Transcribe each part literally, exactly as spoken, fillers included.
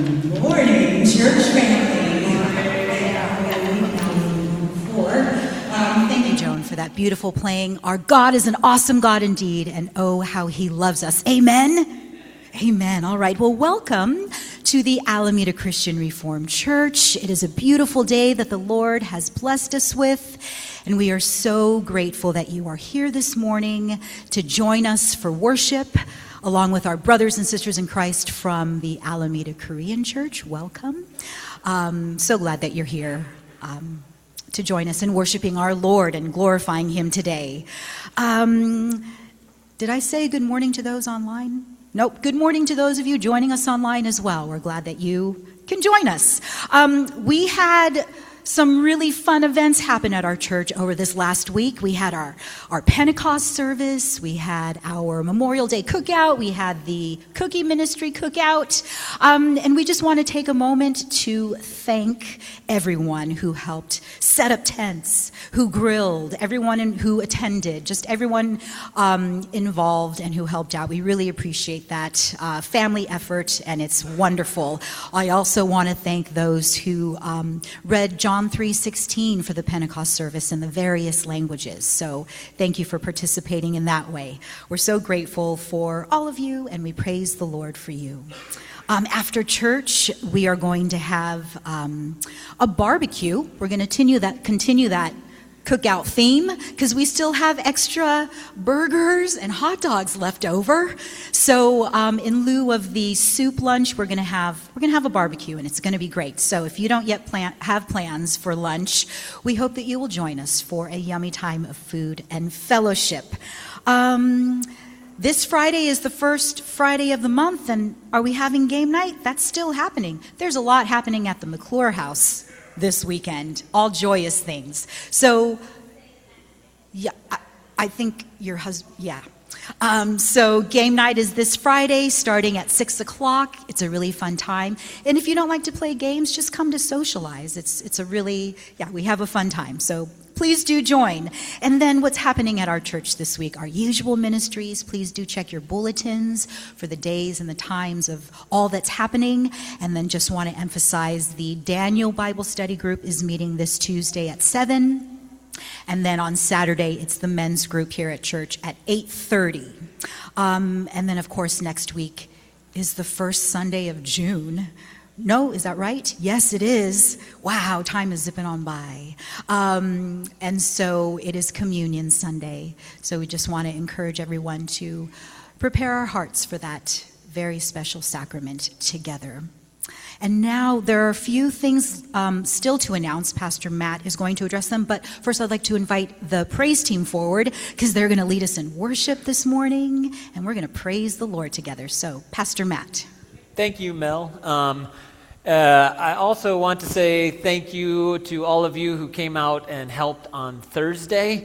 Good morning, church family. Um, thank you, Joan, for that beautiful playing. Our God is an awesome God indeed, and oh, how he loves us. Amen? Amen. All right. Well, welcome to the Alameda Christian Reformed Church. It is a beautiful day that the Lord has blessed us with, and we are so grateful that you are here this morning to join us for worship, along with our brothers and sisters in Christ from the Alameda Korean Church. Welcome. Um, so glad that you're here um, to join us in worshiping our Lord and glorifying him today. Um, did I say good morning to those online? Nope. Good morning to those of you joining us online as well. We're glad that you can join us. Um, we had some really fun events happen at our church over this last week. We had our, our Pentecost service. We had our Memorial Day cookout. We had the Cookie Ministry cookout. Um, and we just want to take a moment to thank everyone who helped set up tents, who grilled, everyone in, who attended, just everyone um, involved and who helped out. We really appreciate that uh, family effort, and it's wonderful. I also want to thank those who um, read John John three sixteen for the Pentecost service in the various languages. So thank you for participating in that way. We're so grateful for all of you, and we praise the Lord for you. Um, after church, we are going to have um, a barbecue. We're going to continue that, continue that cookout theme because we still have extra burgers and hot dogs left over. So um, in lieu of the soup lunch, we're going to have we're going to have a barbecue, and it's going to be great. So if you don't yet plan, have plans for lunch, we hope that you will join us for a yummy time of food and fellowship. Um, This Friday is the first Friday of the month, and are we having game night? That's still happening. There's a lot happening at the McClure House this weekend, all joyous things. So, yeah, I, I think your husband, yeah. Um, so game night is this Friday, starting at six o'clock. It's a really fun time. And if you don't like to play games, just come to socialize. It's it's a really, yeah, we have a fun time. So please do join. And then what's happening at our church this week? Our usual ministries. Please do check your bulletins for the days and the times of all that's happening. And then just want to emphasize the Daniel Bible Study Group is meeting this Tuesday at seven. And then on Saturday, it's the men's group here at church at eight thirty. Um, and then, of course, next week is the first Sunday of June. No, is that right? Yes, it is. Wow, time is zipping on by. Um, and so it is Communion Sunday. So we just want to encourage everyone to prepare our hearts for that very special sacrament together. And now there are a few things um, still to announce. Pastor Matt is going to address them. But first, I'd like to invite the praise team forward because they're going to lead us in worship this morning. And we're going to praise the Lord together. So, Pastor Matt. Thank you, Mel. Um, uh, I also want to say thank you to all of you who came out and helped on Thursday.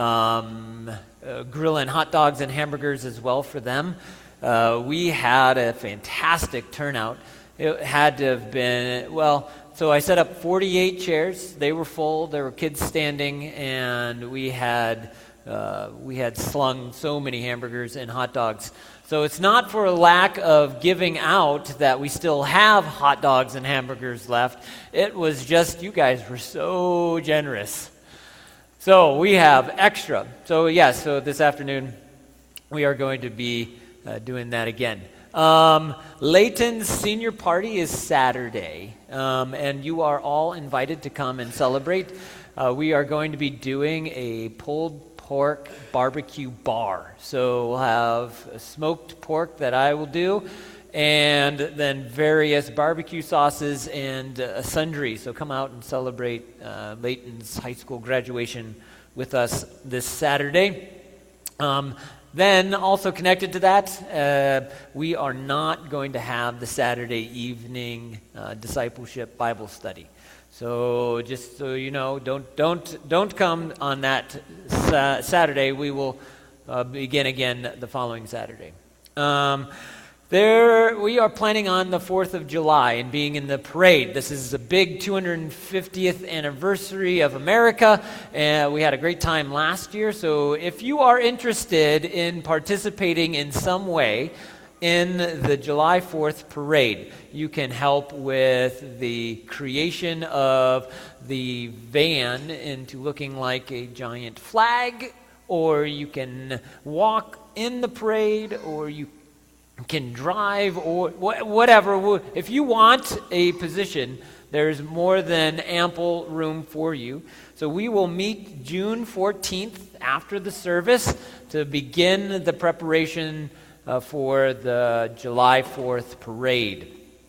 Um, uh, grilling hot dogs and hamburgers as well for them. Uh, we had a fantastic turnout. It had to have been, well, so I set up forty-eight chairs. They were full. There were kids standing, and we had uh, we had slung so many hamburgers and hot dogs. So it's not for a lack of giving out that we still have hot dogs and hamburgers left. It was just you guys were so generous. So we have extra. So yes, so this afternoon we are going to be uh, doing that again. Um, Layton's senior party is Saturday, um, and you are all invited to come and celebrate. Uh, we are going to be doing a pulled pork barbecue bar. So we'll have a smoked pork that I will do, and then various barbecue sauces and uh, sundry. So come out and celebrate uh, Layton's high school graduation with us this Saturday. Um, Then, also connected to that, uh, we are not going to have the Saturday evening uh, discipleship Bible study. So, just so you know, don't don't don't come on that sa- Saturday. We will uh, begin again the following Saturday. Um, There, we are planning on the fourth of July and being in the parade. This is a big two hundred fiftieth anniversary of America, and we had a great time last year. So if you are interested in participating in some way in the July fourth parade. You can help with the creation of the van into looking like a giant flag, or you can walk in the parade, or you can drive, or wh- whatever. If you want a position, there's more than ample room for you. So we will meet June fourteenth after the service to begin the preparation uh, for the July fourth parade.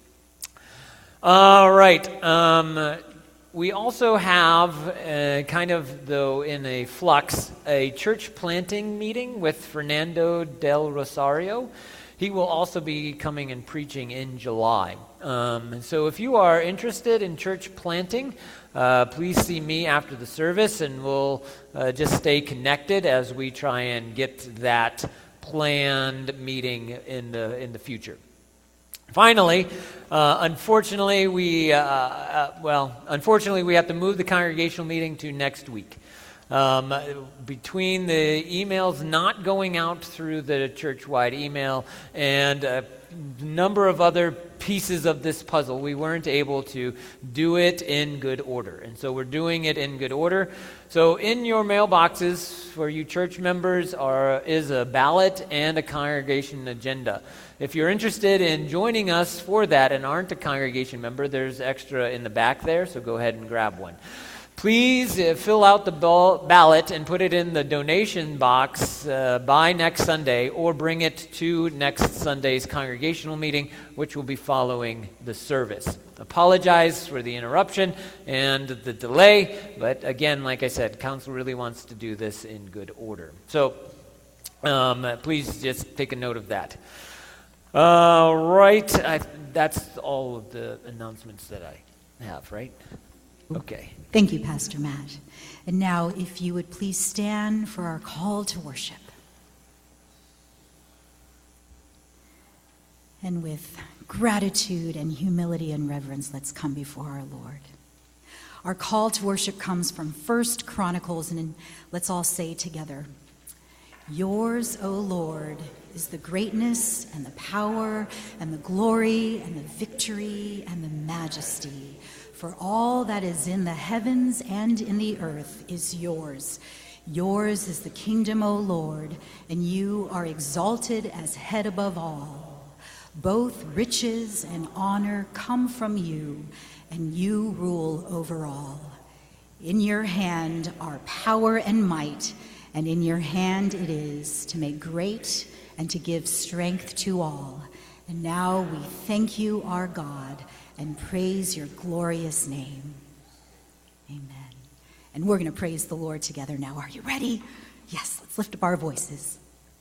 All right. Um, we also have, uh, kind of though in a flux, a church planting meeting with Fernando del Rosario. He will also be coming and preaching in July. Um, so if you are interested in church planting, uh, please see me after the service, and we'll uh, just stay connected as we try and get that planned meeting in the in the future. Finally, uh, unfortunately, we uh, uh, well, unfortunately, we have to move the congregational meeting to next week. Um, between the emails not going out through the church-wide email and a number of other pieces of this puzzle, we weren't able to do it in good order. And so we're doing it in good order. So in your mailboxes for you church members are is a ballot and a congregation agenda. If you're interested in joining us for that and aren't a congregation member, there's extra in the back there, so go ahead and grab one. Please uh, fill out the ball- ballot and put it in the donation box uh, by next Sunday, or bring it to next Sunday's congregational meeting, which will be following the service. Apologize for the interruption and the delay, but again, like I said, council really wants to do this in good order. So um, please just take a note of that. All right, I, that's all of the announcements that I have, right? Okay. Thank you, Pastor Matt. And now, if you would please stand for our call to worship. And with gratitude and humility and reverence, let's come before our Lord. Our call to worship comes from First Chronicles, and let's all say together, "Yours, O Lord, is the greatness and the power and the glory and the victory and the majesty. For all that is in the heavens and in the earth is yours. Yours is the kingdom, O Lord, and you are exalted as head above all. Both riches and honor come from you, and you rule over all. In your hand are power and might, and in your hand it is to make great and to give strength to all. And now we thank you, our God, and praise your glorious name." Amen. And we're going to praise the Lord together now. Are you ready? Yes, let's lift up our voices.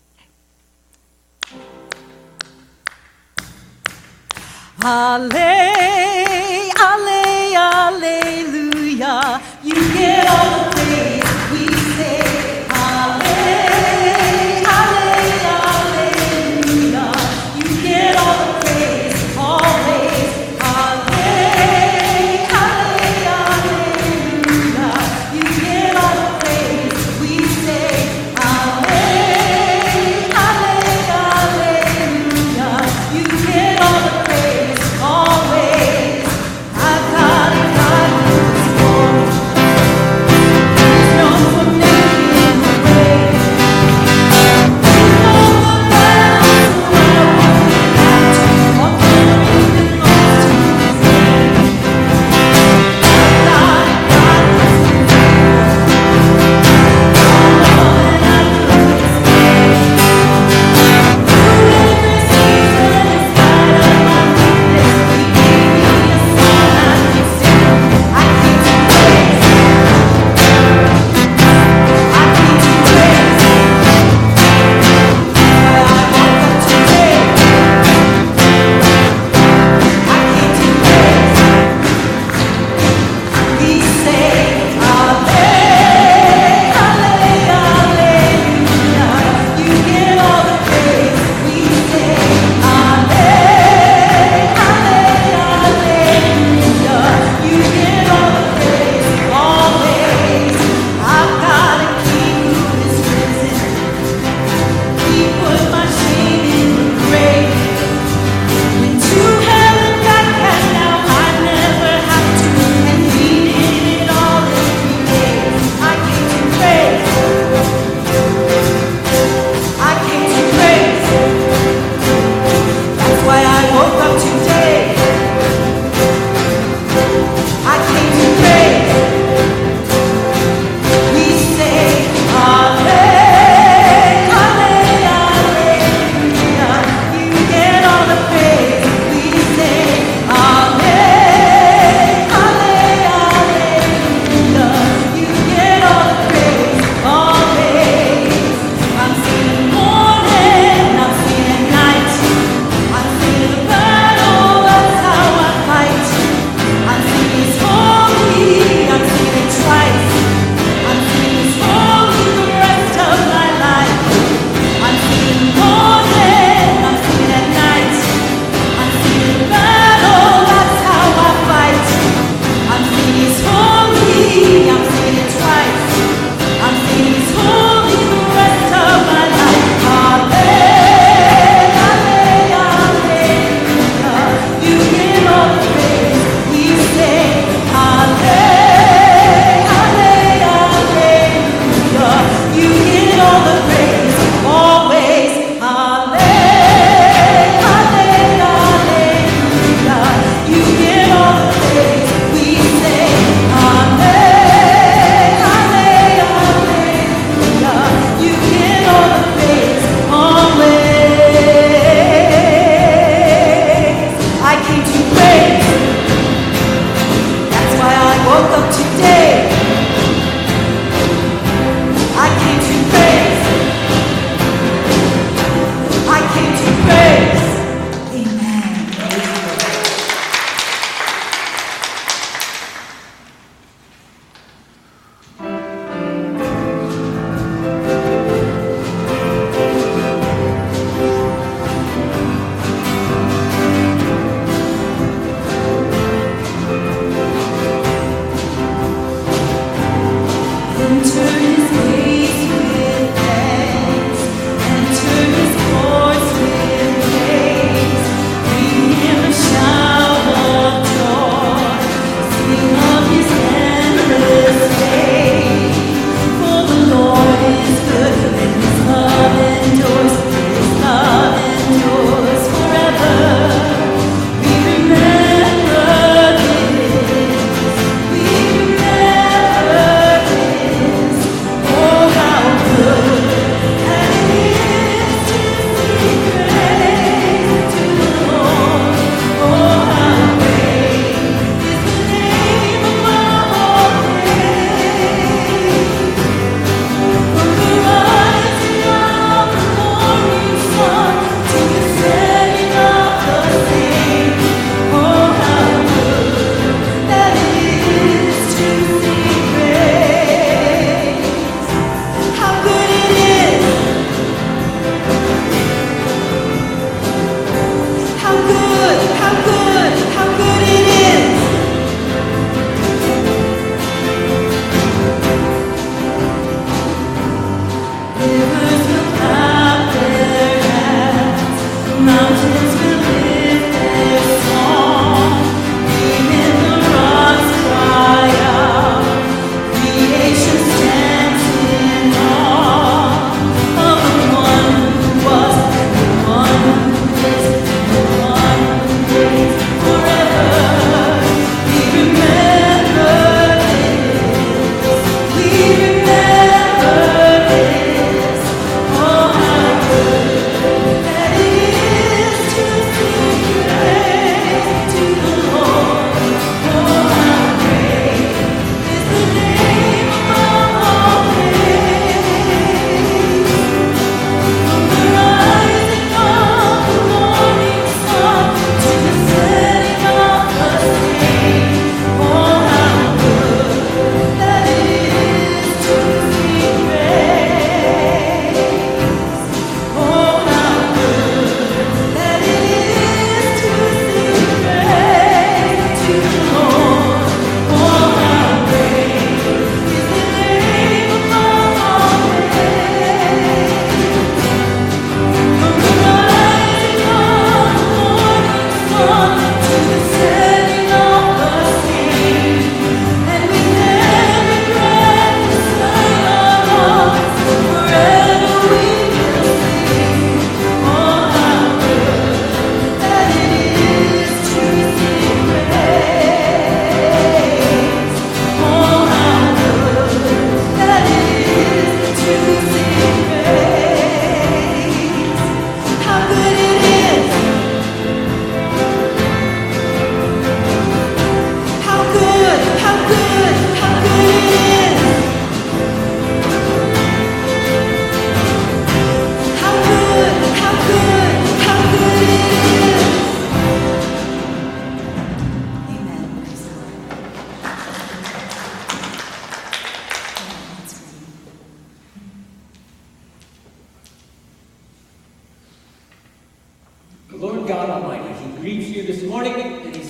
Alle, alle, alleluia. You get all the praise. We say, alle, alle, alleluia. You get all the praise, always. Alle, alle, alleluia. You get all the praise. We say, alle, alle, alleluia. You get all the praise, always. I've got it, God, it's for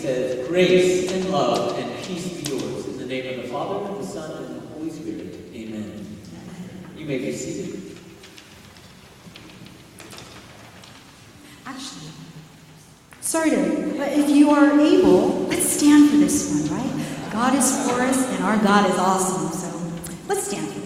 says, grace and love and peace be yours. In the name of the Father, and the Son, and the Holy Spirit. Amen. You may be seated. Actually, sorry to, but if you are able, let's stand for this one, right? God is for us, and our God is awesome. So let's stand for this.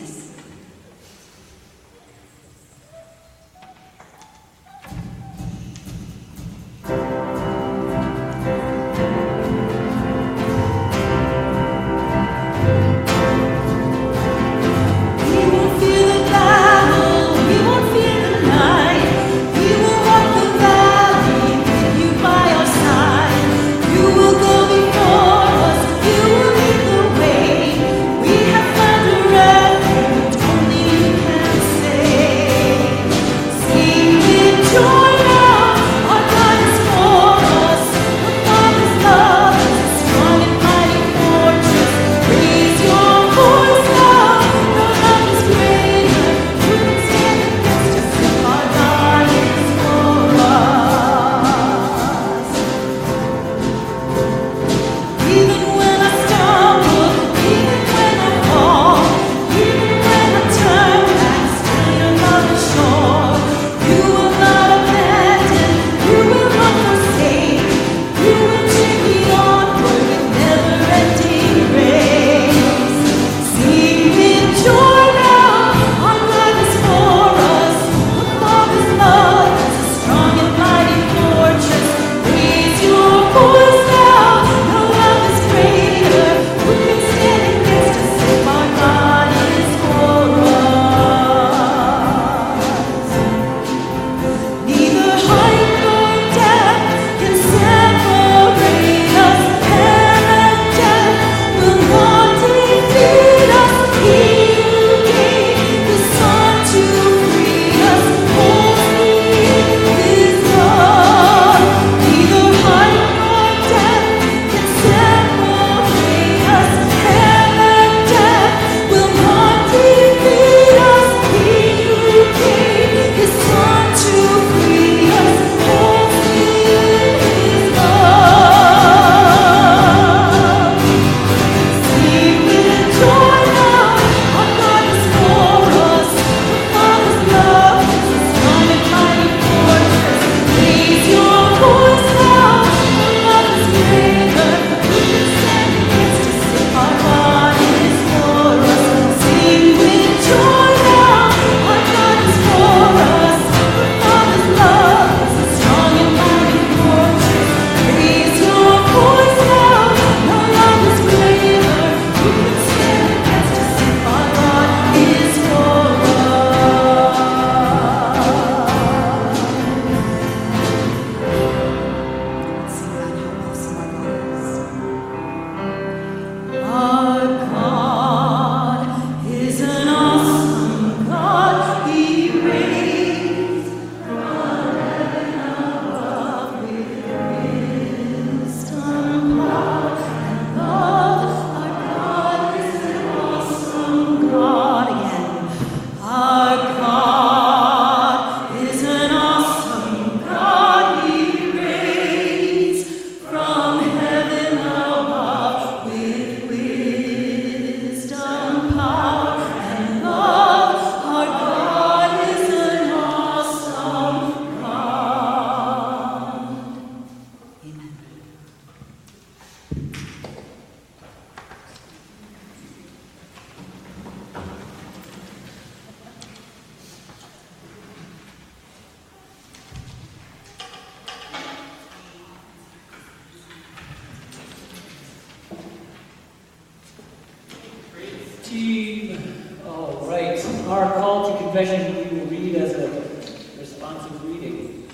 Team. All right. Our call to confession we will read as a responsive reading.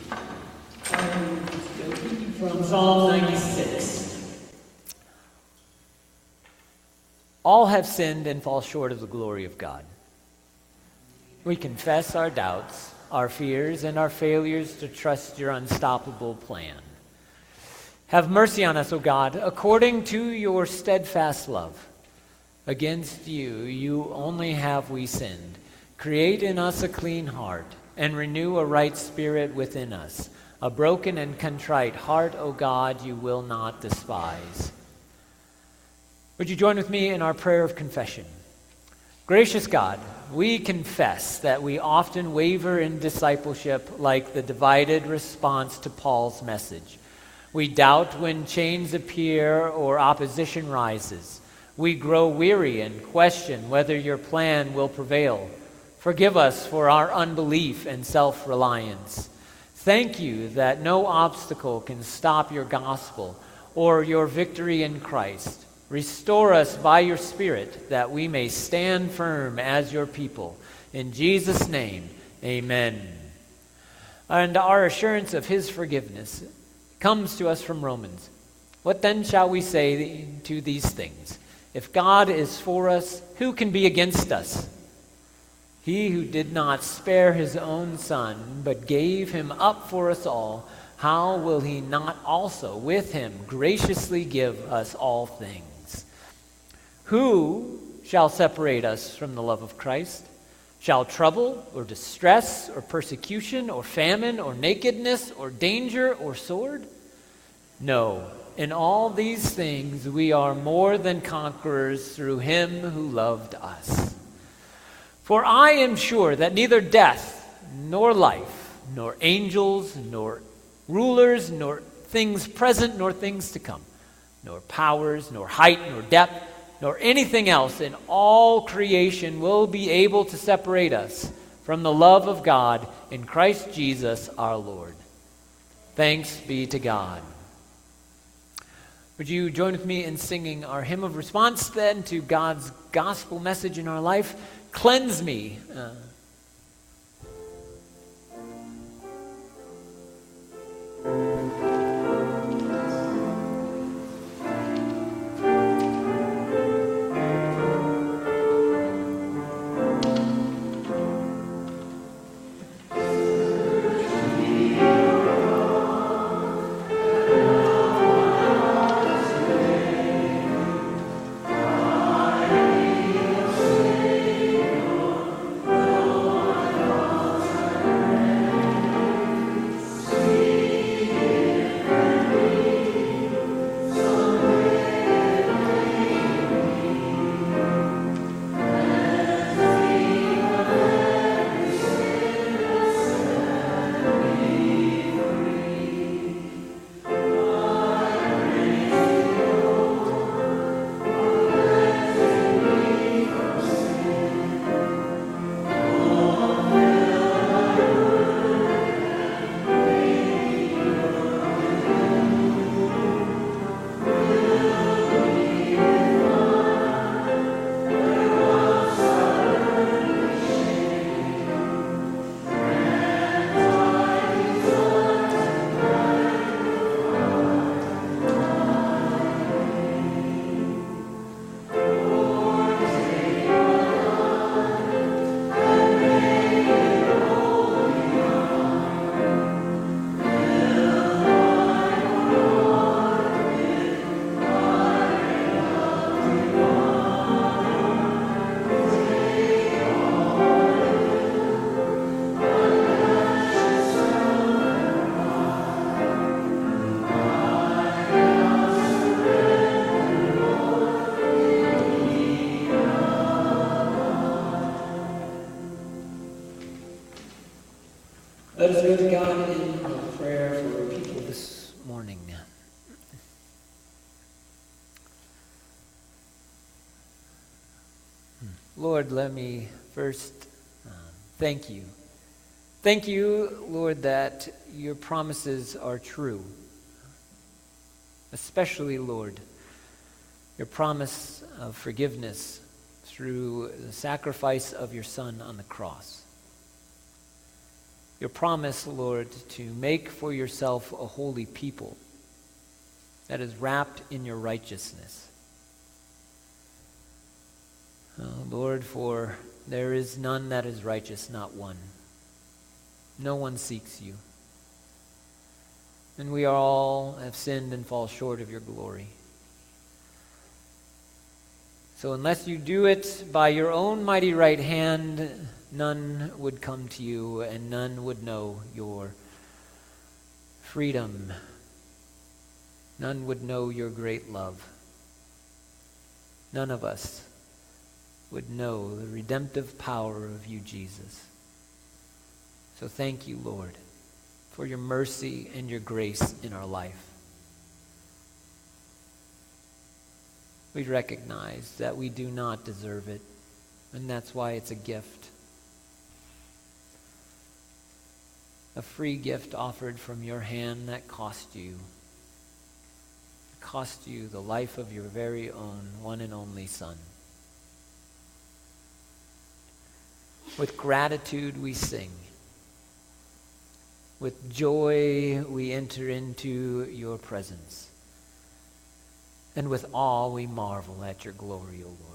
Um, from Psalm ninety-six. All have sinned and fall short of the glory of God. We confess our doubts, our fears, and our failures to trust your unstoppable plan. Have mercy on us, O God, according to your steadfast love. Against you, you only have we sinned. Create in us a clean heart, and renew a right spirit within us. A broken and contrite heart, O God, you will not despise. Would you join with me in our prayer of confession? Gracious God, we confess that we often waver in discipleship like the divided response to Paul's message. We doubt when chains appear or opposition rises. We grow weary and question whether your plan will prevail. Forgive us for our unbelief and self-reliance. Thank you that no obstacle can stop your gospel or your victory in Christ. Restore us by your Spirit that we may stand firm as your people. In Jesus' name, amen. And our assurance of his forgiveness comes to us from Romans. What then shall we say to these things? If God is for us, who can be against us? He who did not spare his own son, but gave him up for us all, how will he not also with him graciously give us all things? Who shall separate us from the love of Christ? Shall trouble or distress or persecution or famine or nakedness or danger or sword? No. In all these things we are more than conquerors through him who loved us. For I am sure that neither death, nor life, nor angels, nor rulers, nor things present, nor things to come, nor powers, nor height, nor depth, nor anything else in all creation will be able to separate us from the love of God in Christ Jesus our Lord. Thanks be to God. Would you join with me in singing our hymn of response then to God's gospel message in our life? Cleanse me. Uh, Let us go to God in our prayer for people this morning. Lord, let me first uh, thank you. Thank you, Lord, that your promises are true. Especially, Lord, your promise of forgiveness through the sacrifice of your Son on the cross. Your promise, Lord, to make for yourself a holy people that is wrapped in your righteousness. Oh, Lord, for there is none that is righteous, not one. No one seeks you. And we all have sinned and fall short of your glory. So unless you do it by your own mighty right hand, none would come to you and none would know your freedom, none would know your great love. None of us would know the redemptive power of you, Jesus. So thank you, Lord, for your mercy and your grace in our life. We recognize that we do not deserve it, and that's why it's a gift. A free gift offered from your hand that cost you. It cost you the life of your very own one and only Son. With gratitude we sing. With joy we enter into your presence. And with awe we marvel at your glory, O Lord.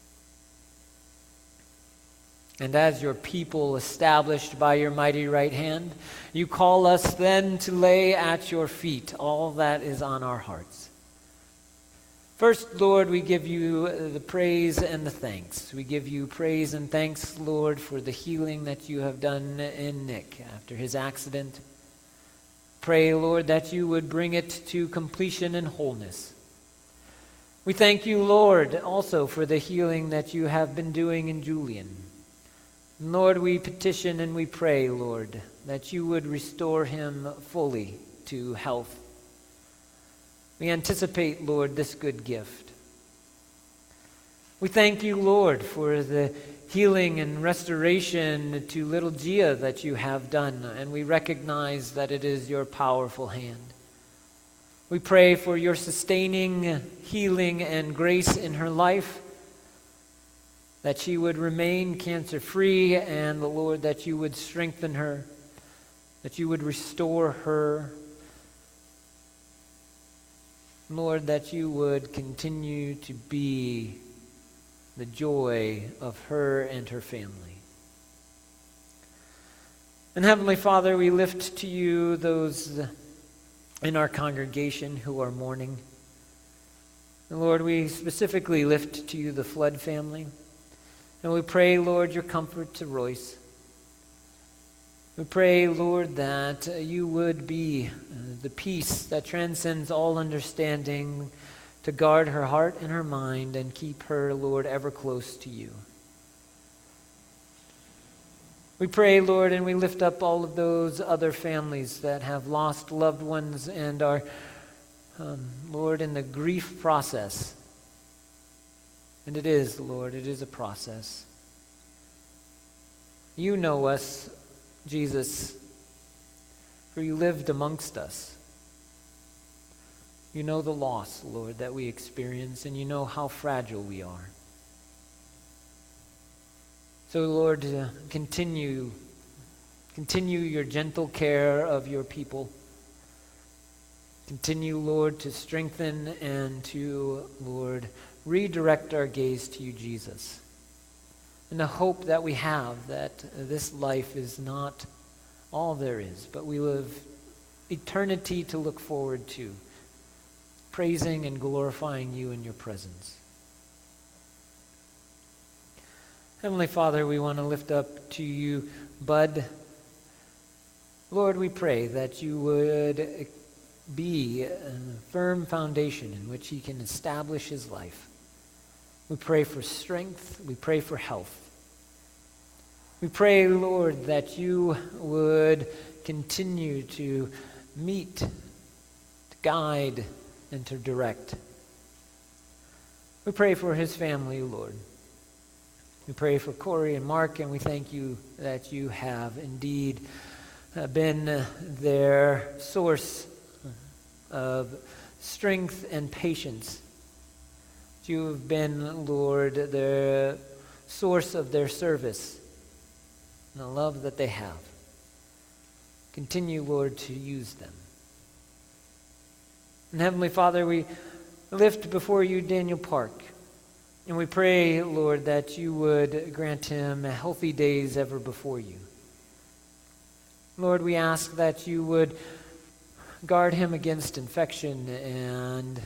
And as your people established by your mighty right hand, you call us then to lay at your feet all that is on our hearts. First, Lord, we give you the praise and the thanks. We give you praise and thanks, Lord, for the healing that you have done in Nick after his accident. Pray, Lord, that you would bring it to completion and wholeness. We thank you, Lord, also for the healing that you have been doing in Julian. Lord, we petition and we pray, Lord, that you would restore him fully to health. We anticipate, Lord, this good gift. We thank you, Lord, for the healing and restoration to little Gia that you have done, and we recognize that it is your powerful hand. We pray for your sustaining healing and grace in her life, that she would remain cancer-free, and, Lord, that you would strengthen her, that you would restore her. Lord, that you would continue to be the joy of her and her family. And Heavenly Father, we lift to you those in our congregation who are mourning. And Lord, we specifically lift to you the Flood family. And we pray, Lord, your comfort to Royce. We pray, Lord, that uh, you would be uh, the peace that transcends all understanding to guard her heart and her mind and keep her, Lord, ever close to you. We pray, Lord, and we lift up all of those other families that have lost loved ones and are, um, Lord, in the grief process. And it is, Lord, it is a process. You know us, Jesus, for you lived amongst us. You know the loss, Lord, that we experience, and you know how fragile we are. So, Lord, uh, continue, continue your gentle care of your people. Continue, Lord, to strengthen and to, Lord, redirect our gaze to you, Jesus. And the hope that we have that this life is not all there is, but we live eternity to look forward to, praising and glorifying you in your presence. Heavenly Father, we want to lift up to you Bud. Lord, we pray that you would be a firm foundation in which he can establish his life. We pray for strength. We pray for health. We pray, Lord, that you would continue to meet, to guide, and to direct. We pray for his family, Lord. We pray for Corey and Mark, and we thank you that you have indeed been their source of strength and patience. You have been, Lord, the source of their service and the love that they have. Continue, Lord, to use them. And Heavenly Father, we lift before you Daniel Park. And we pray, Lord, that you would grant him healthy days ever before you. Lord, we ask that you would guard him against infection and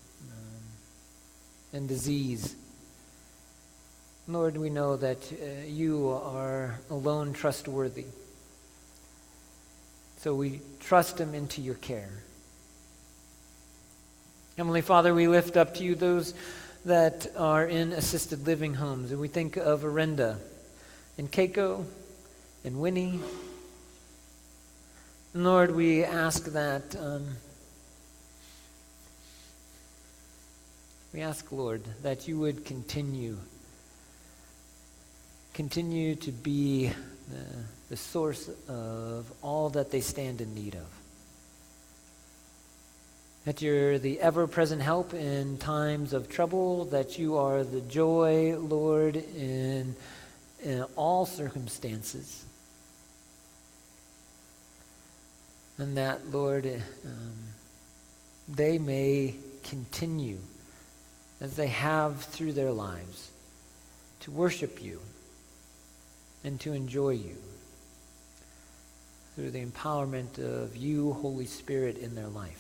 and disease. Lord, we know that uh, you are alone trustworthy. So we trust them into your care. Heavenly Father, we lift up to you those that are in assisted living homes. And we think of Arenda and Keiko and Winnie. And Lord, we ask that, um, we ask, Lord, that you would continue, continue to be the, the source of all that they stand in need of. That you're the ever-present help in times of trouble, that you are the joy, Lord, in, in all circumstances. And that, Lord, um, they may continue, as they have through their lives, to worship you and to enjoy you through the empowerment of you, Holy Spirit, in their life.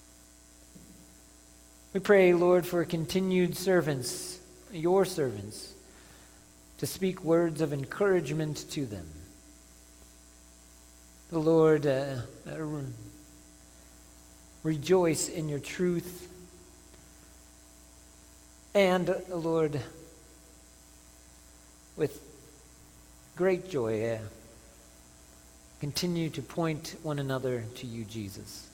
We pray, Lord, for continued servants, your servants, to speak words of encouragement to them. The Lord, uh, uh, rejoice in your truth. And, uh, Lord, with great joy, uh, continue to point one another to you, Jesus.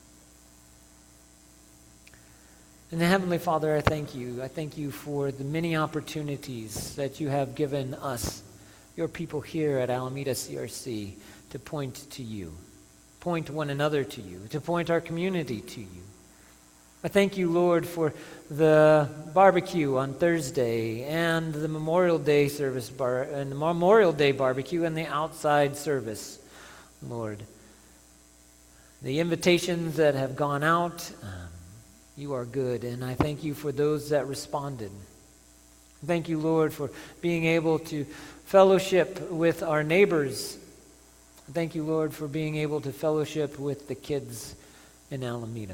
And Heavenly Father, I thank you. I thank you for the many opportunities that you have given us, your people here at Alameda C R C, to point to you, point one another to you, to point our community to you. I thank you, Lord, for the barbecue on Thursday and the Memorial Day service bar and the Memorial Day barbecue and the outside service, Lord. The invitations that have gone out, um, you are good, and I thank you for those that responded. Thank you, Lord, for being able to fellowship with our neighbors. Thank you, Lord, for being able to fellowship with the kids in Alameda.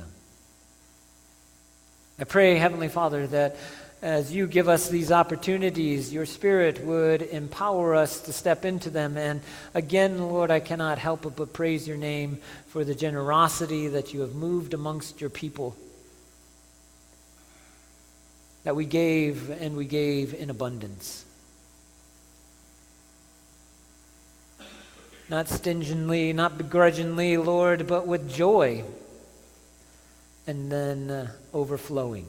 I pray, Heavenly Father, that as you give us these opportunities, your Spirit would empower us to step into them. And again, Lord, I cannot help but praise your name for the generosity that you have moved amongst your people. That we gave and we gave in abundance. Not stingingly, not begrudgingly, Lord, but with joy. And then uh, overflowing.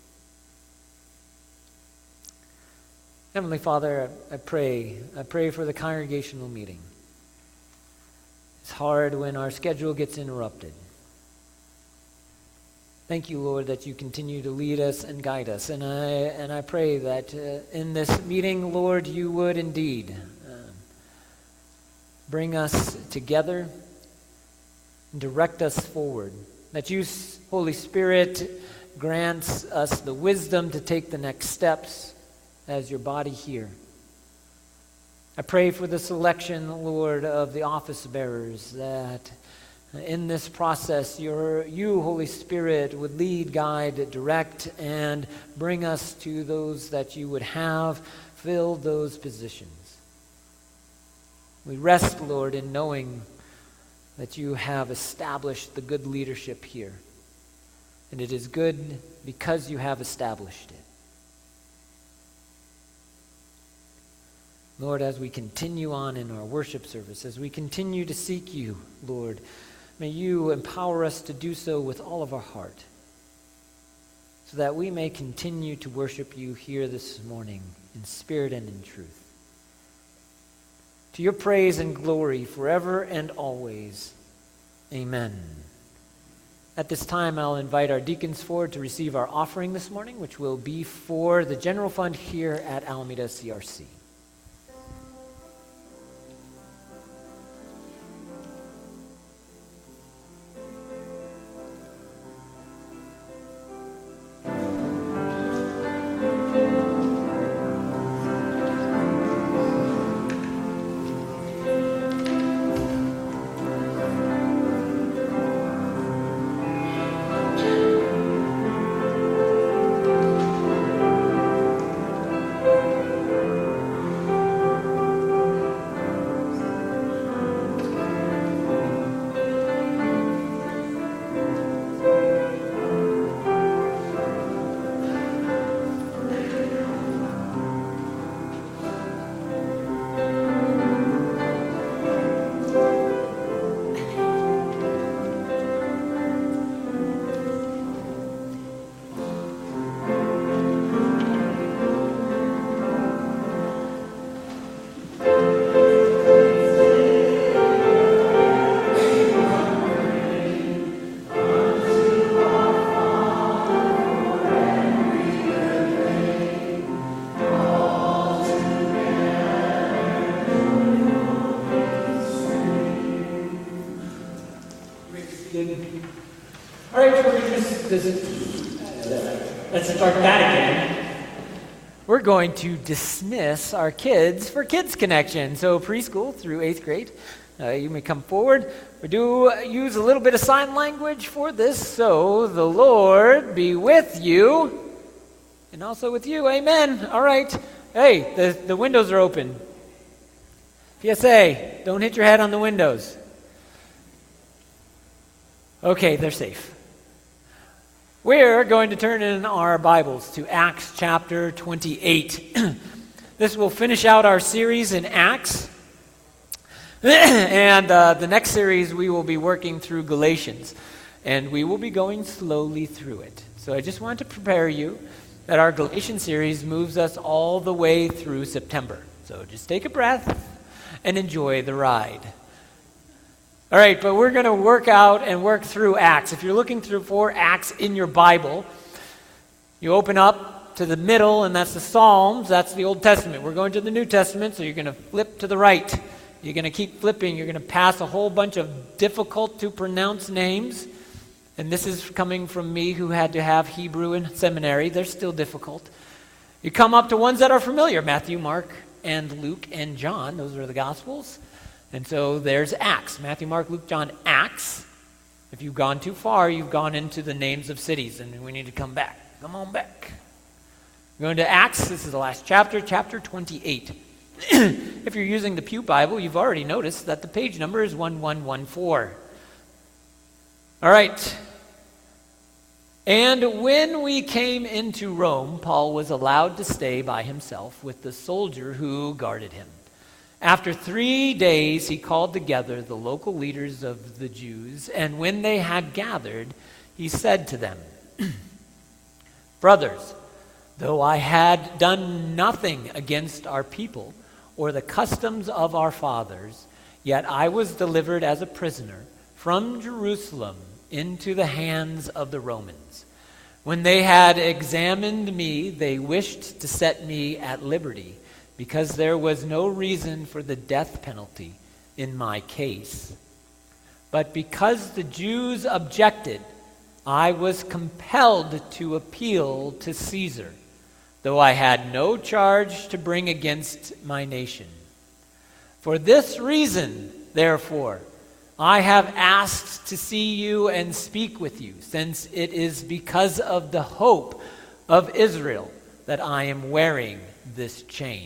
Heavenly Father, I pray, I pray for the congregational meeting. It's hard when our schedule gets interrupted. Thank you, Lord, that you continue to lead us and guide us. And I and I pray that uh, in this meeting, Lord, you would indeed uh, bring us together and direct us forward. That you, Holy Spirit, grants us the wisdom to take the next steps as your body here. I pray for the selection, Lord, of the office bearers, that in this process, your, you, Holy Spirit, would lead, guide, direct, and bring us to those that you would have fill those positions. We rest, Lord, in knowing that you have established the good leadership here. And it is good because you have established it. Lord, as we continue on in our worship service, as we continue to seek you, Lord, may you empower us to do so with all of our heart, so that we may continue to worship you here this morning in spirit and in truth. To your praise and glory forever and always. Amen. At this time, I'll invite our deacons forward to receive our offering this morning, which will be for the general fund here at Alameda C R C. just, let's start that again. We're going to dismiss our kids for Kids Connection. So preschool through eighth grade, uh, you may come forward. We do use a little bit of sign language for this. So the Lord be with you and also with you. Amen. All right. Hey, the, the windows are open. P S A, don't hit your head on the windows. Okay, they're safe. We're going to turn in our Bibles to Acts chapter twenty-eight. This will finish out our series in Acts. And uh, the next series we will be working through Galatians. And we will be going slowly through it. So I just wanted to prepare you that our Galatians series moves us all the way through September. So just take a breath and enjoy the ride. All right, but we're going to work out and work through Acts. If you're looking through for Acts in your Bible, you open up to the middle, and that's the Psalms. That's the Old Testament. We're going to the New Testament, so you're going to flip to the right. You're going to keep flipping. You're going to pass a whole bunch of difficult-to-pronounce names. And this is coming from me who had to have Hebrew in seminary. They're still difficult. You come up to ones that are familiar, Matthew, Mark, and Luke, and John. Those are the Gospels. And so there's Acts. Matthew, Mark, Luke, John, Acts. If you've gone too far, you've gone into the names of cities, and we need to come back. Come on back. We're going to Acts. This is the last chapter, chapter twenty-eight. If you're using the Pew Bible, you've already noticed that the page number is one one one four. All right. And when we came into Rome, Paul was allowed to stay by himself with the soldier who guarded him. After three days, he called together the local leaders of the Jews, and when they had gathered, he said to them, "Brothers, though I had done nothing against our people or the customs of our fathers, yet I was delivered as a prisoner from Jerusalem into the hands of the Romans. When they had examined me, they wished to set me at liberty, because there was no reason for the death penalty in my case. But because the Jews objected, I was compelled to appeal to Caesar, though I had no charge to bring against my nation. For this reason, therefore, I have asked to see you and speak with you, since it is because of the hope of Israel that I am wearing this chain."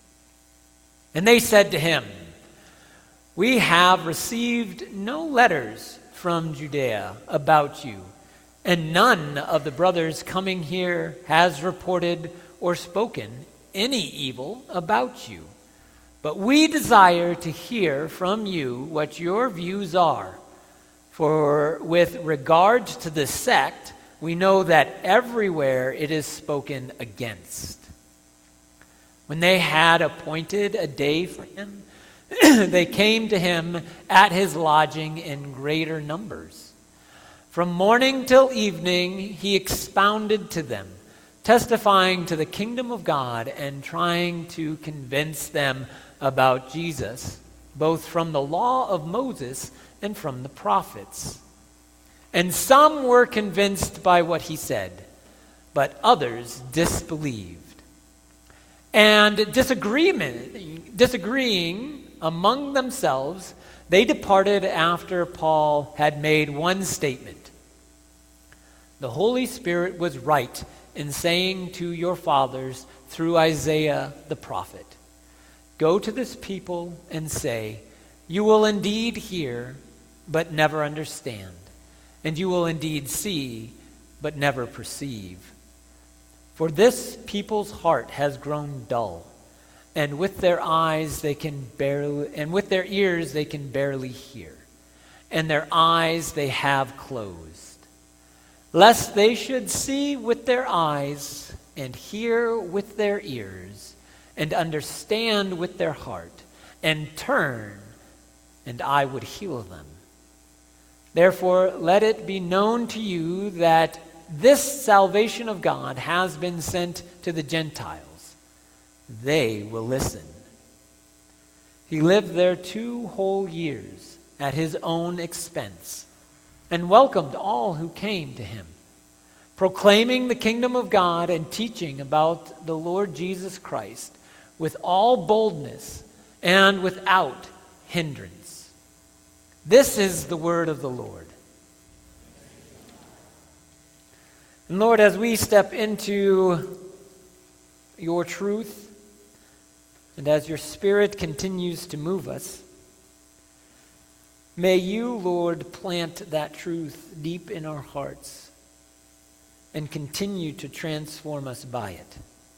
And they said to him, "We have received no letters from Judea about you, and none of the brothers coming here has reported or spoken any evil about you. But we desire to hear from you what your views are. For with regard to the sect, we know that everywhere it is spoken against." When they had appointed a day for him, they came to him at his lodging in greater numbers. From morning till evening he expounded to them, testifying to the kingdom of God and trying to convince them about Jesus, both from the law of Moses and from the prophets. And some were convinced by what he said, but others disbelieved. And disagreement, disagreeing among themselves, they departed after Paul had made one statement. "The Holy Spirit was right in saying to your fathers through Isaiah the prophet, 'Go to this people and say, you will indeed hear, but never understand, and you will indeed see, but never perceive. For this people's heart has grown dull, and with their eyes they can barely, and with their ears they can barely hear, and their eyes they have closed, lest they should see with their eyes, and hear with their ears, and understand with their heart, and turn, and I would heal them. Therefore let it be known to you that this salvation of God has been sent to the Gentiles. They will listen.' He lived there two whole years at his own expense and welcomed all who came to him, proclaiming the kingdom of God and teaching about the Lord Jesus Christ with all boldness and without hindrance. This is the word of the Lord. And Lord, as we step into your truth, and as your Spirit continues to move us, may you, Lord, plant that truth deep in our hearts and continue to transform us by it.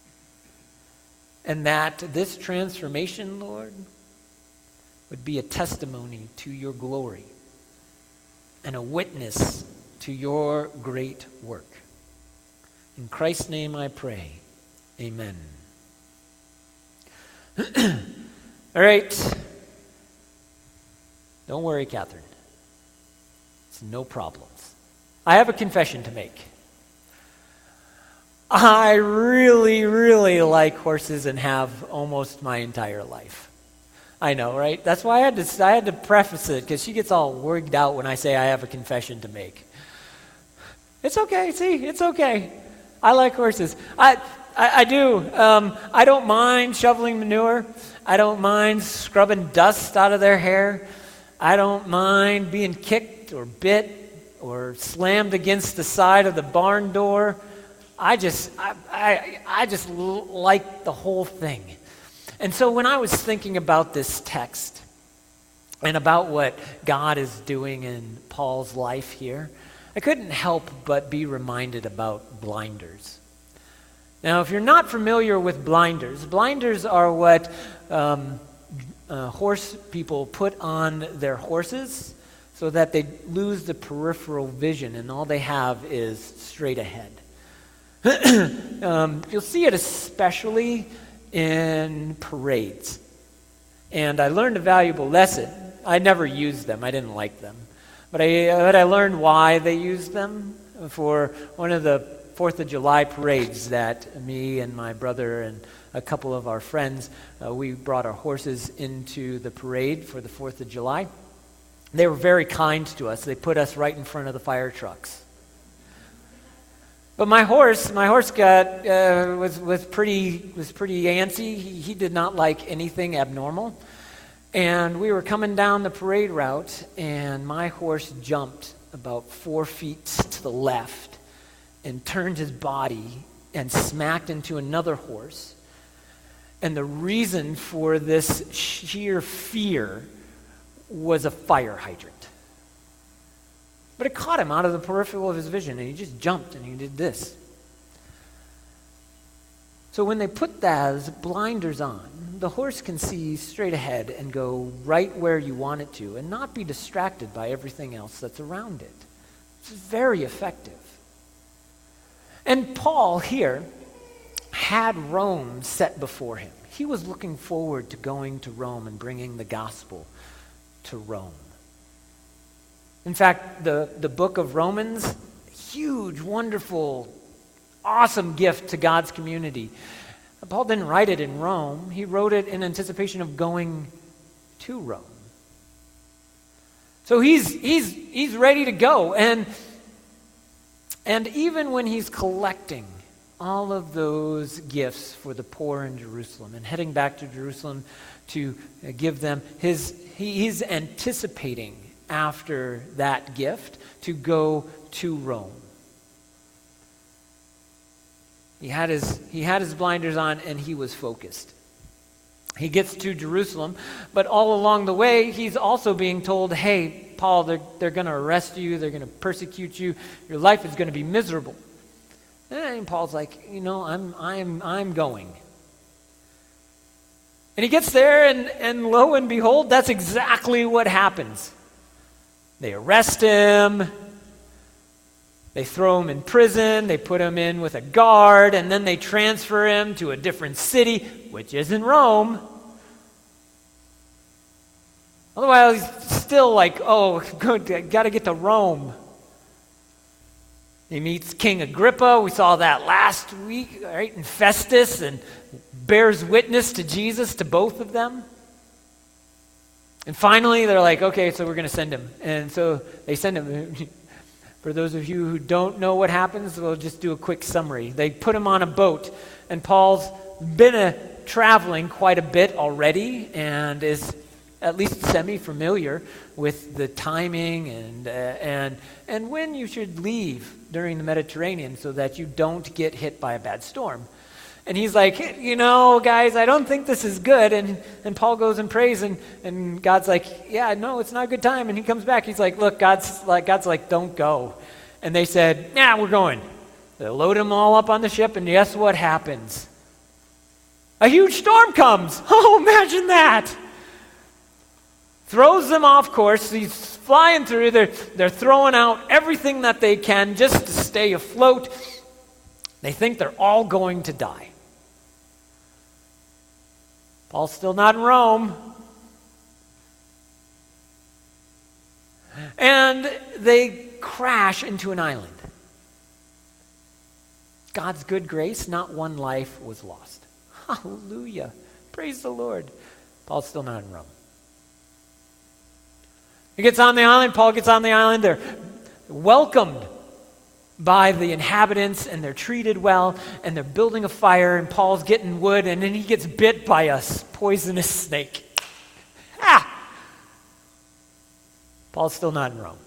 And that this transformation, Lord, would be a testimony to your glory and a witness to your great work. In Christ's name I pray. Amen. All right. Don't worry, Catherine. It's no problems. I have a confession to make. I really, really like horses and have almost my entire life. I know, right? That's why I had to, I had to preface it, because she gets all worried out when I say I have a confession to make. It's okay. See, it's okay. I like horses. I I, I do. Um, I don't mind shoveling manure. I don't mind scrubbing dust out of their hair. I don't mind being kicked or bit or slammed against the side of the barn door. I just, I, I, I just l- like the whole thing. And so when I was thinking about this text and about what God is doing in Paul's life here, I couldn't help but be reminded about blinders. Now, if you're not familiar with blinders, blinders are what um, uh, horse people put on their horses so that they lose the peripheral vision and all they have is straight ahead. um, you'll see it especially in parades. And I learned a valuable lesson. I never used them. I didn't like them. But I, but I learned why they used them for one of the Fourth of July parades that me and my brother and a couple of our friends, uh, we brought our horses into the parade for the Fourth of July. They were very kind to us. They put us right in front of the fire trucks. But my horse, my horse got uh, was was pretty was pretty antsy. He, he did not like anything abnormal, and we were coming down the parade route, and my horse jumped about four feet to the left, and turned his body and smacked into another horse. And the reason for this sheer fear was a fire hydrant. But it caught him out of the peripheral of his vision, and he just jumped and he did this. So when they put those blinders on, the horse can see straight ahead and go right where you want it to and not be distracted by everything else that's around it. It's very effective. And Paul here had Rome set before him. He was looking forward to going to Rome and bringing the gospel to Rome. In fact, the, the book of Romans, huge, wonderful, awesome gift to God's community. Paul didn't write it in Rome. He wrote it in anticipation of going to Rome. So he's he's he's ready to go. And, and even when he's collecting all of those gifts for the poor in Jerusalem and heading back to Jerusalem to give them his, he, he's anticipating after that gift to go to Rome. He had his he had his blinders on and he was focused. He gets to Jerusalem, but all along the way he's also being told, "Hey, Paul, they're they're going to arrest you, they're going to persecute you. Your life is going to be miserable." And Paul's like, "You know, I'm I'm I'm going." And he gets there and and lo and behold, that's exactly what happens. They arrest him, they throw him in prison, they put him in with a guard, and then they transfer him to a different city, which isn't Rome. Otherwise, he's still like, oh, good, got to get to Rome. He meets King Agrippa. We saw that last week, right? And Festus, and bears witness to Jesus to both of them. And finally, they're like, okay, so we're going to send him. And so they send him. For those of you who don't know what happens, we'll just do a quick summary. They put him on a boat, and Paul's been a, traveling quite a bit already and is at least semi-familiar with the timing and, uh, and, and when you should leave during the Mediterranean so that you don't get hit by a bad storm. And he's like, you know, guys, I don't think this is good. And, and Paul goes and prays, and, and God's like, yeah, no, it's not a good time. And he comes back. He's like, look, God's like, God's like, don't go. And they said, yeah, we're going. They load them all up on the ship, and guess what happens? A huge storm comes. Oh, imagine that. Throws them off course. He's flying through. They're, they're throwing out everything that they can just to stay afloat. They think they're all going to die. Paul's still not in Rome. And they crash into an island. God's good grace, not one life was lost. Hallelujah. Praise the Lord. Paul's still not in Rome. He gets on the island. Paul gets on the island. They're welcomed by the inhabitants, and they're treated well, and they're building a fire, and Paul's getting wood, and then he gets bit by a poisonous snake. Ah! Paul's still not in Rome.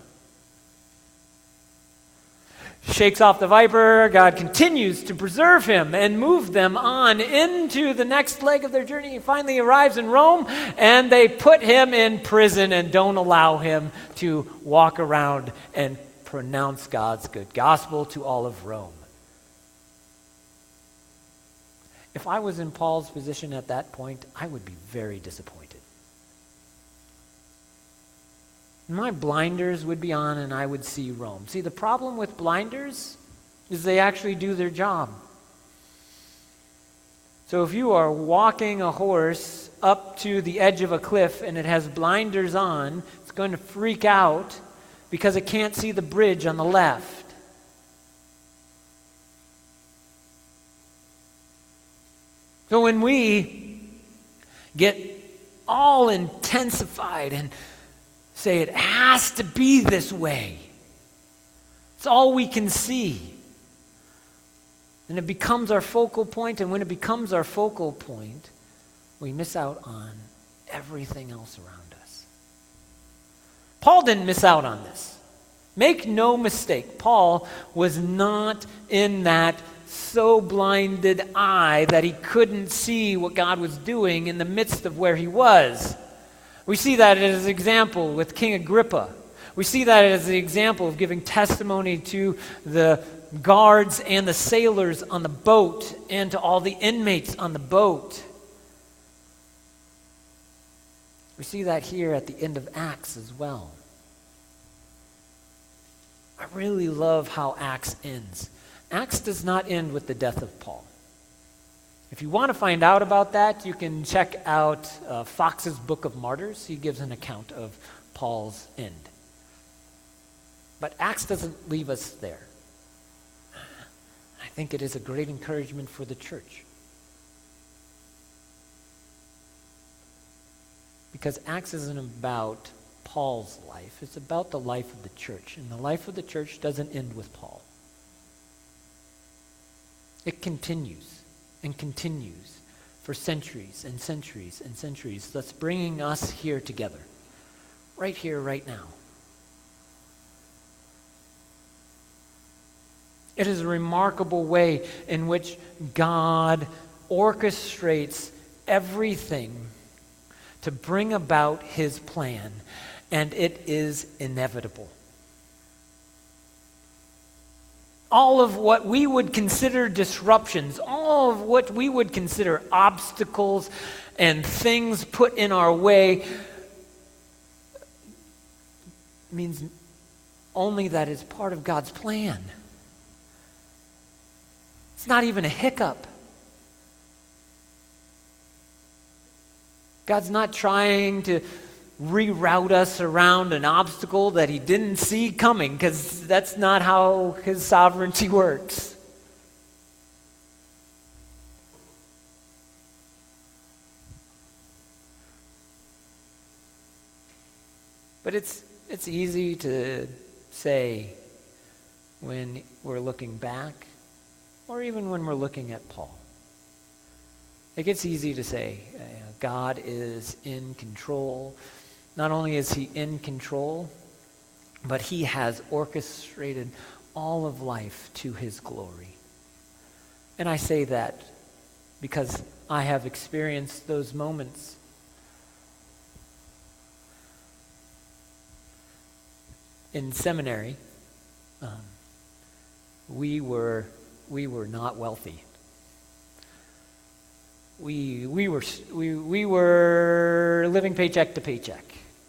Shakes off the viper. God continues to preserve him and move them on into the next leg of their journey. He finally arrives in Rome, and they put him in prison and don't allow him to walk around and pronounce God's good gospel to all of Rome. If I was in Paul's position at that point, I would be very disappointed. My blinders would be on and I would see Rome. See, the problem with blinders is they actually do their job. So if you are walking a horse up to the edge of a cliff and it has blinders on, it's going to freak out because it can't see the bridge on the left. So when we get all intensified and say it has to be this way, it's all we can see. And it becomes our focal point, and when it becomes our focal point, we miss out on everything else around us. Paul didn't miss out on this. Make no mistake, Paul was not in that so blinded eye that he couldn't see what God was doing in the midst of where he was. We see that as an example with King Agrippa. We see that as the example of giving testimony to the guards and the sailors on the boat and to all the inmates on the boat. We see that here at the end of Acts as well. I really love how Acts ends. Acts does not end with the death of Paul. If you want to find out about that, you can check out uh, Fox's Book of Martyrs. He gives an account of Paul's end. But Acts doesn't leave us there. I think it is a great encouragement for the church. Because Acts isn't about Paul's life. It's about the life of the church. And the life of the church doesn't end with Paul. It continues and continues for centuries and centuries and centuries, thus bringing us here together, right here, right now. It is a remarkable way in which God orchestrates everything to bring about his plan, and it is inevitable. All of what we would consider disruptions, all of what we would consider obstacles and things put in our way means only that it's part of God's plan. It's not even a hiccup. God's not trying to reroute us around an obstacle that he didn't see coming, because that's not how his sovereignty works. But it's it's easy to say, when we're looking back, or even when we're looking at Paul. It gets easy to say, uh, God is in control. Not only is he in control, but he has orchestrated all of life to his glory. And I say that because I have experienced those moments. In seminary, um, we were we were not wealthy. We we were we we were living paycheck to paycheck,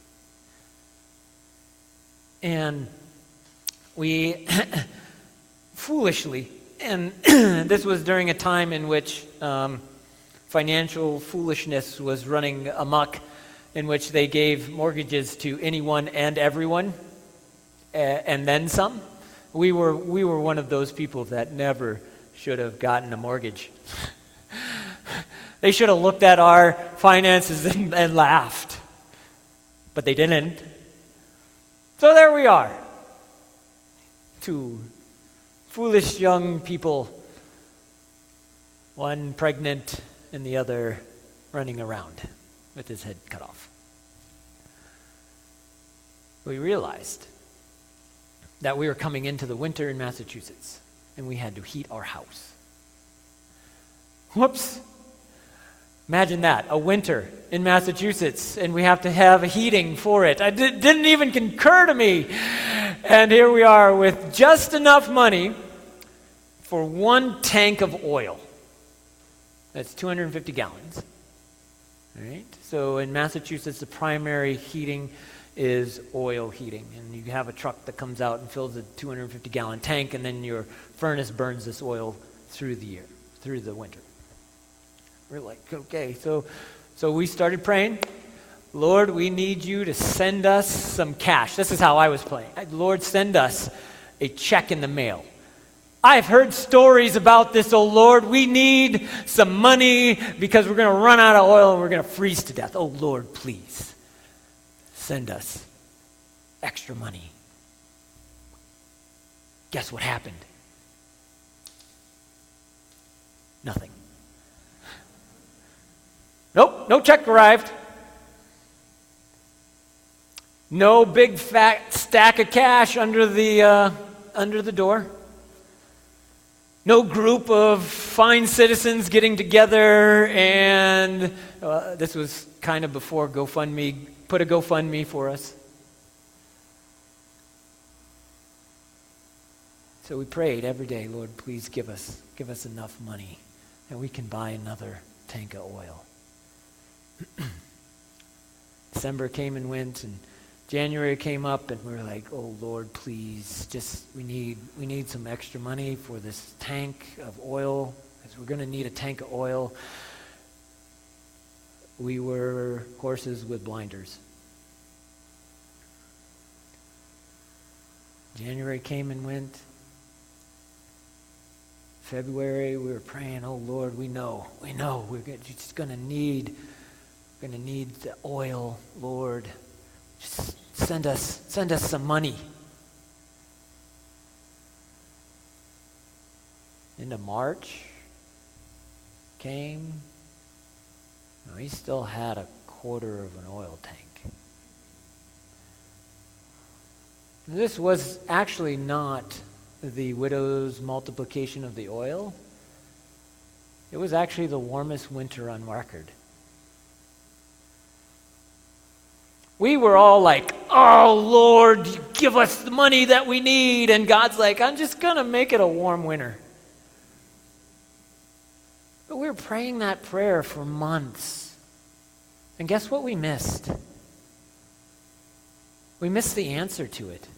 and we foolishly, and this was during a time in which um, financial foolishness was running amok, in which they gave mortgages to anyone and everyone, uh, and then some. We were we were one of those people that never should have gotten a mortgage. They should have looked at our finances and, and laughed. But they didn't. So there we are. Two foolish young people, one pregnant and the other running around with his head cut off. We realized that we were coming into the winter in Massachusetts and we had to heat our house. Whoops. Imagine that, a winter in Massachusetts, and we have to have heating for it. It d- didn't even concur to me. And here we are with just enough money for one tank of oil. That's two hundred fifty gallons. All right? So in Massachusetts, the primary heating is oil heating. And you have a truck that comes out and fills a two hundred fifty gallon tank, and then your furnace burns this oil through the year, through the winter. We're like, okay, so so we started praying. Lord, we need you to send us some cash. This is how I was praying. Lord, send us a check in the mail. I've heard stories about this, oh Lord. We need some money because we're going to run out of oil and we're going to freeze to death. Oh Lord, please send us extra money. Guess what happened? Nothing. Nope, no check arrived. No big fat stack of cash under the uh, under the door. No group of fine citizens getting together, and uh, this was kind of before GoFundMe put a GoFundMe for us. So we prayed every day, Lord, please give us give us enough money that we can buy another tank of oil. December came and went, and January came up, and we were like, oh Lord, please, just we need we need some extra money for this tank of oil, because we're going to need a tank of oil. We were horses with blinders. January came and went. February, we were praying, oh Lord, we know, we know, we're just going to need We're going to need the oil, Lord. Just send us, send us some money. Into March came. We still had a quarter of an oil tank. This was actually not the widow's multiplication of the oil. It was actually the warmest winter on record. We were all like, oh, Lord, give us the money that we need. And God's like, I'm just going to make it a warm winter. But we were praying that prayer for months. And guess what we missed? We missed the answer to it.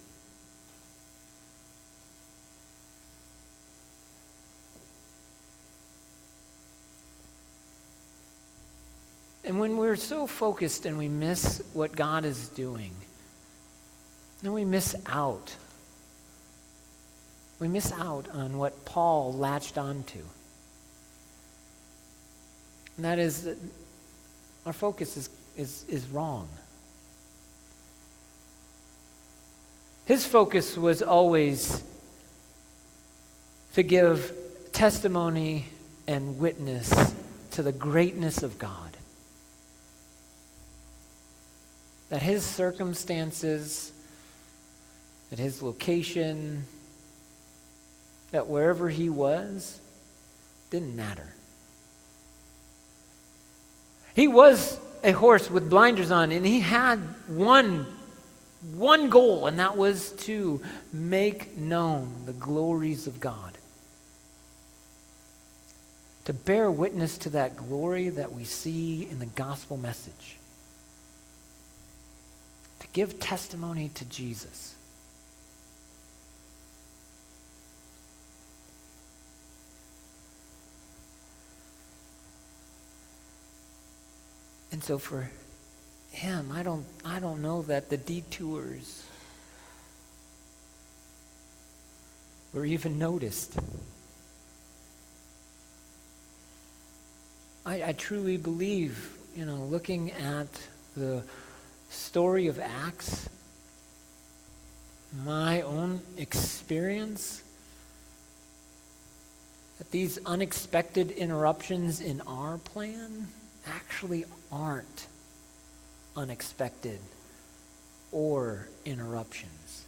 And when we're so focused and we miss what God is doing, then we miss out. We miss out on what Paul latched onto. And that is that our focus is, is, is wrong. His focus was always to give testimony and witness to the greatness of God. That his circumstances, that his location, that wherever he was, didn't matter. He was a horse with blinders on, and he had one, one goal, and that was to make known the glories of God. To bear witness to that glory that we see in the gospel message. To give testimony to Jesus. And so for him, I don't I don't know that the detours were even noticed. I, I truly believe, you know, looking at the story of Acts, my own experience, that these unexpected interruptions in our plan actually aren't unexpected or interruptions.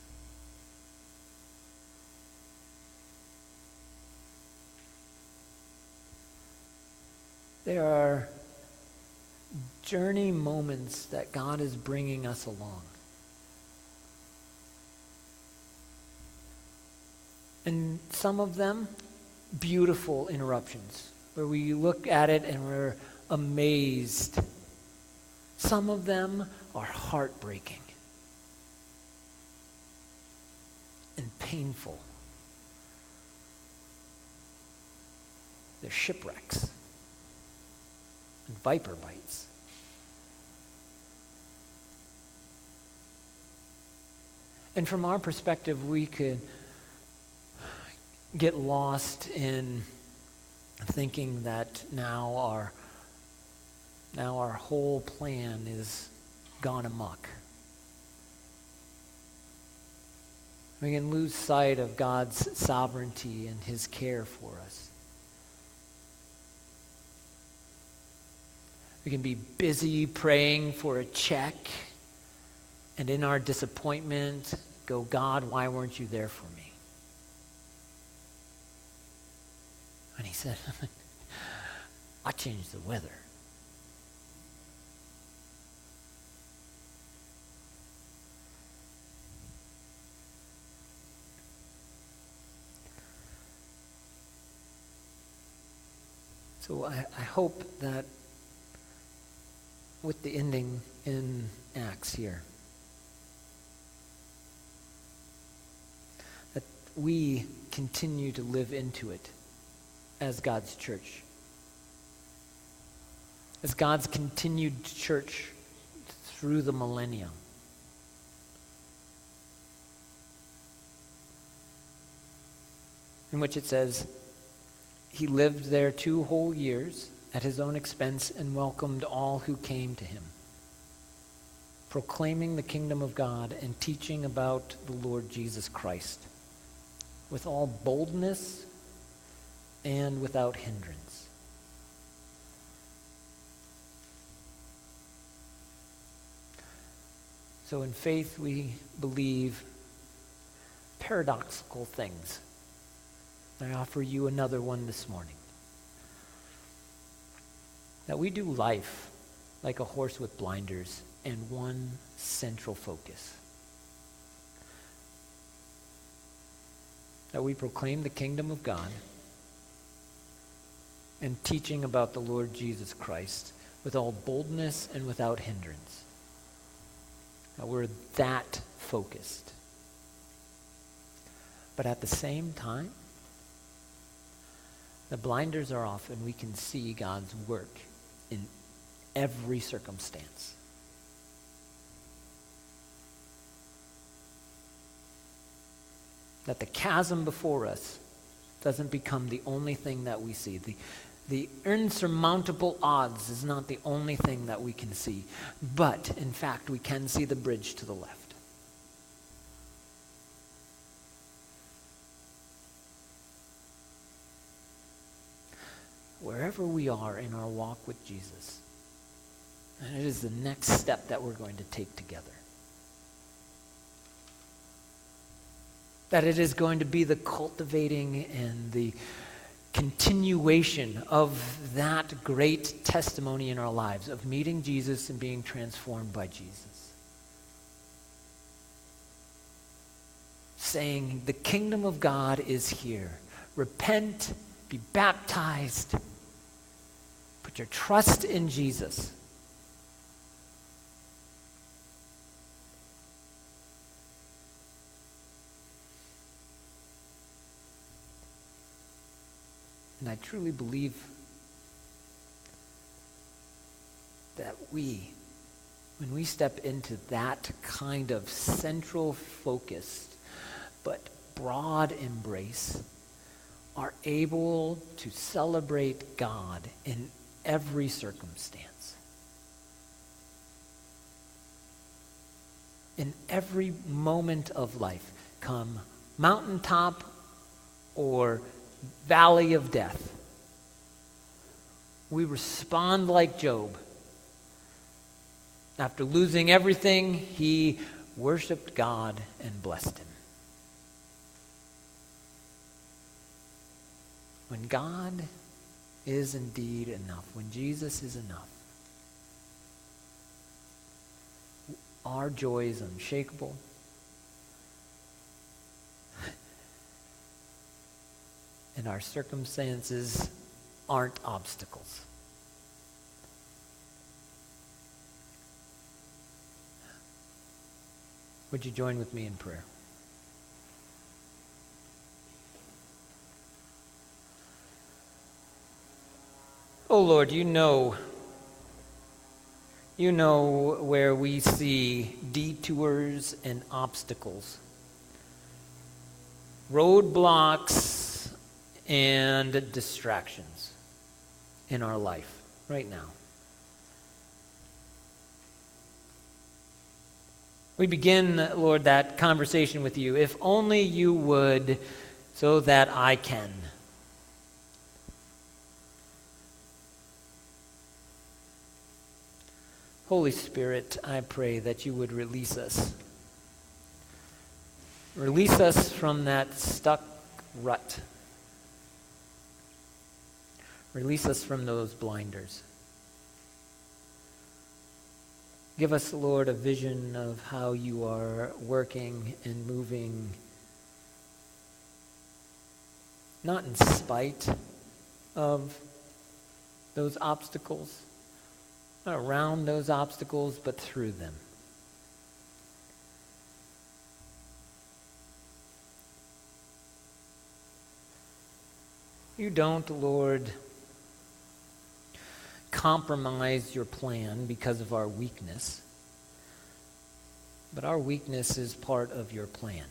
There are journey moments that God is bringing us along. And some of them, beautiful interruptions, where we look at it and we're amazed. Some of them are heartbreaking and painful. They're shipwrecks and viper bites. And from our perspective, we could get lost in thinking that now our now our whole plan is gone amok. We can lose sight of God's sovereignty and his care for us. We can be busy praying for a check, and in our disappointment, go, God, why weren't you there for me? And he said, I changed the weather. So I, I hope that with the ending in Acts here, that we continue to live into it as God's church. As God's continued church through the millennium. In which it says, he lived there two whole years at his own expense and welcomed all who came to him, proclaiming the kingdom of God and teaching about the Lord Jesus Christ with all boldness and without hindrance. So in faith we believe paradoxical things. I offer you another one this morning. That we do life like a horse with blinders and one central focus. That we proclaim the kingdom of God and teaching about the Lord Jesus Christ with all boldness and without hindrance. That we're that focused. But at the same time, the blinders are off and we can see God's work in every circumstance. That the chasm before us doesn't become the only thing that we see. The, the insurmountable odds is not the only thing that we can see. But, in fact, we can see the bridge to the left. wherever we are in our walk with Jesus. And it is the next step that we're going to take together. That it is going to be the cultivating and the continuation of that great testimony in our lives of meeting Jesus and being transformed by Jesus. Saying, the kingdom of God is here. Repent, be baptized, put your trust in Jesus. And I truly believe that we, when we step into that kind of central focused but broad embrace, are able to celebrate God in every circumstance. In every moment of life, come mountaintop or valley of death, we respond like Job. After losing everything, he worshiped God and blessed him. When God is indeed enough, when Jesus is enough, our joy is unshakable. And our circumstances aren't obstacles. Would you join with me in prayer? Oh Lord, you know, you know where we see detours and obstacles, roadblocks and distractions in our life right now. We begin, Lord, that conversation with you. If only you would, so that I can. Holy Spirit, I pray that you would release us. Release us from that stuck rut. Release us from those blinders. Give us, Lord, a vision of how you are working and moving, not in spite of those obstacles, not around those obstacles, but through them. You don't, Lord, compromise your plan because of our weakness, but our weakness is part of your plan.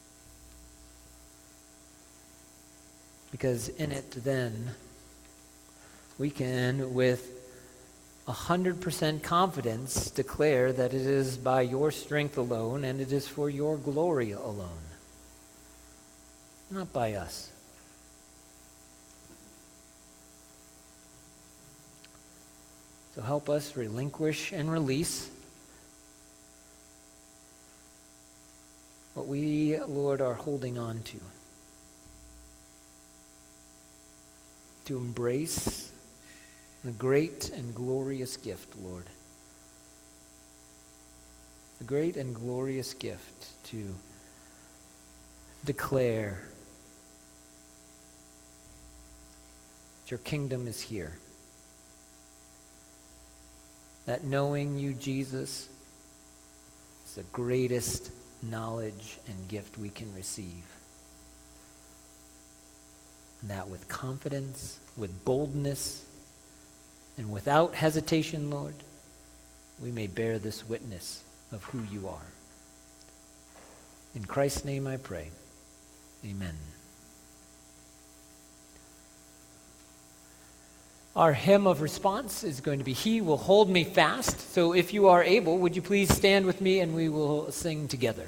Because in it then, we can, with a hundred percent confidence, declare that it is by your strength alone and it is for your glory alone, not by us. So help us relinquish and release what we, Lord, are holding on to. To embrace the great and glorious gift, Lord. The great and glorious gift to declare that your kingdom is here. That knowing you, Jesus, is the greatest knowledge and gift we can receive. And that with confidence, with boldness, and without hesitation, Lord, we may bear this witness of who you are. In Christ's name I pray. Amen. Our hymn of response is going to be "He Will Hold Me Fast." So if you are able, would you please stand with me and we will sing together.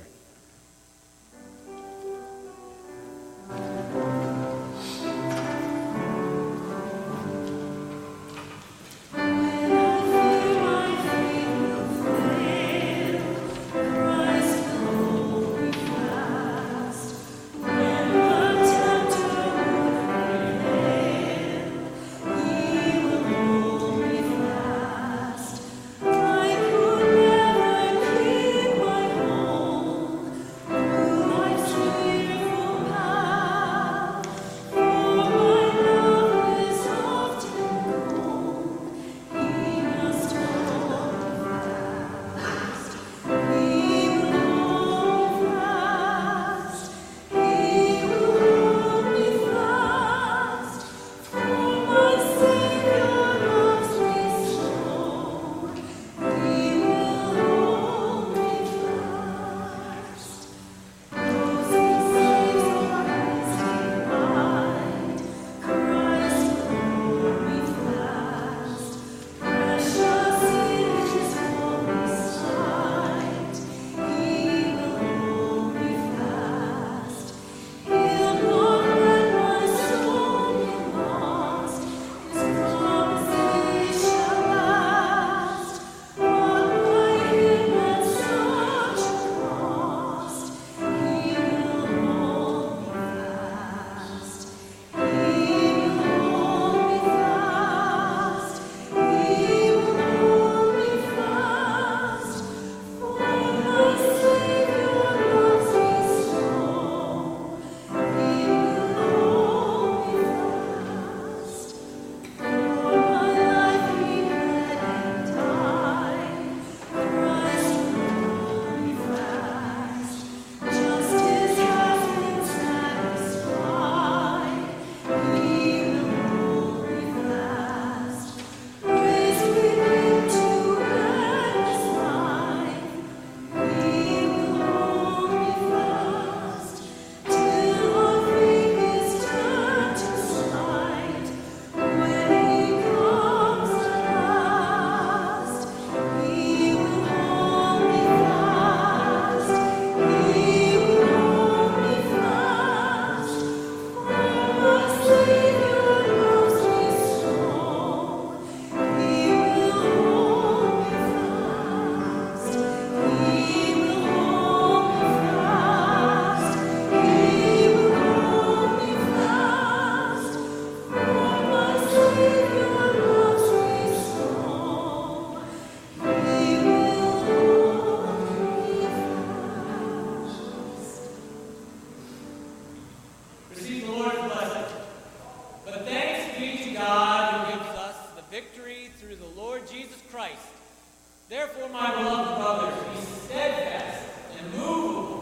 Therefore, my beloved brothers, be steadfast, immovable,